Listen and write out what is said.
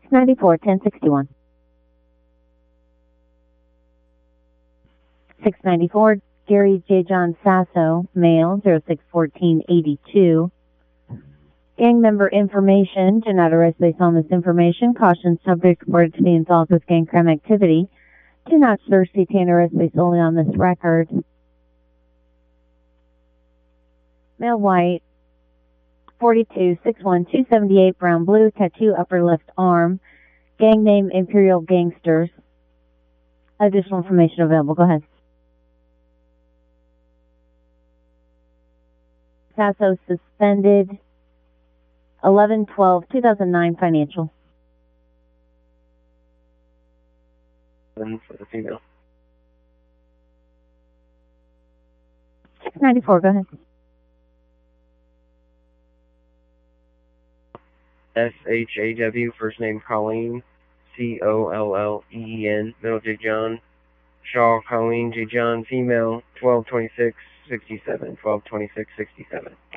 694, 1061. 694, Gary J. John Sasso, male, 061482. Gang member information. Do not arrest based on this information. Caution, subject reported to be involved with gang crime activity. Do not search, detain, or arrest based only on this record. Male, white, 42, 6'1", 278, brown, blue, tattoo, upper left arm. Gang name, Imperial Gangsters. Additional information available. Go ahead. Sasso suspended 11/12/2009 financial. For the female. 694, go ahead. SHAW, first name Colleen, COLLEEN, middle J. John. Shaw Colleen J. John, female, 12/26/67, 12/26/67.